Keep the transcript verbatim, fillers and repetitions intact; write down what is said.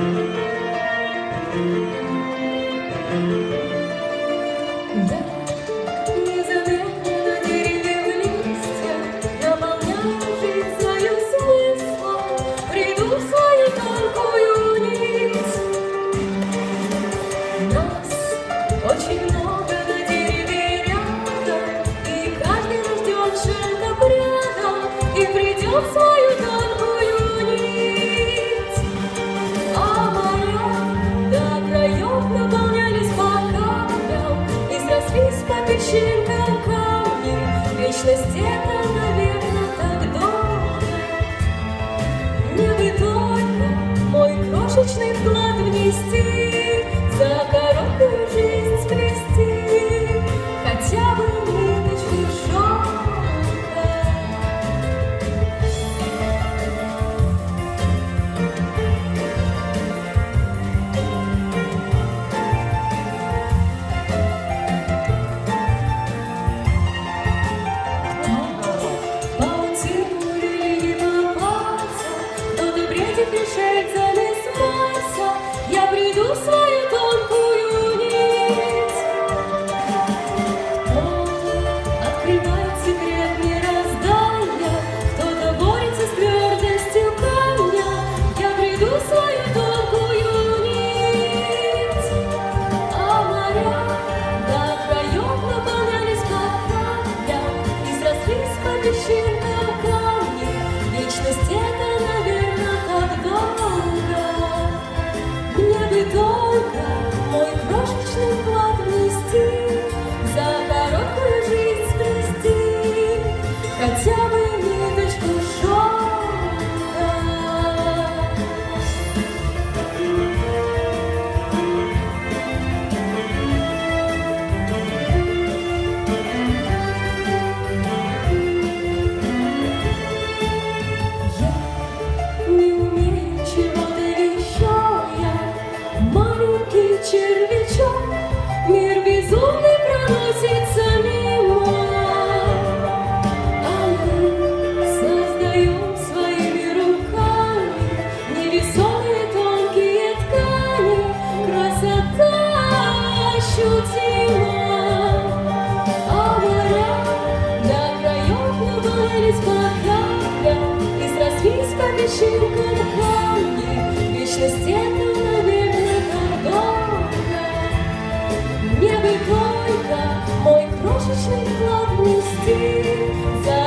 Незаметно на дереве листья наполняю жизнь свою смыслом, приду в свою тонкую нить. Нас очень много на дереве рядом, и каждый рожден шагом рядом и придет в свою тонкую нить. А моря до краев наполнялись по камням и срослись по песчинкам камни. Вечность — это, наверное, так долго. Мне бы только мой крошечный вклад внести, за короткую жизнь сплести хотя бы ниточку шелка. Паутину лилии попался, кто-то бредит, пришельца лес Марса. Я приду в свою тонкую нить. Кто открывает секрет мироздания, кто-то борется с твердостью камня. Я приду в свою тонкую нить. А моря до краев наполнялись по камням и срослись по песчинкам камни. Вечность — это, наверное, так долго. Мне бы только мой крошечный вклад внести, за короткую жизнь сплести хотя бы ниточку шелка. Я не умею чего-то еще, я маленький червячок, мир безумный проносится мимо, а мы создаем своими руками невесомые тонкие ткани. Красота ощутима, а моря до краев наполнялись по камням и срослись по песчинкам камни. Вечность — это, наверное, так долго. Мне бы только мой крошечный вклад внести, за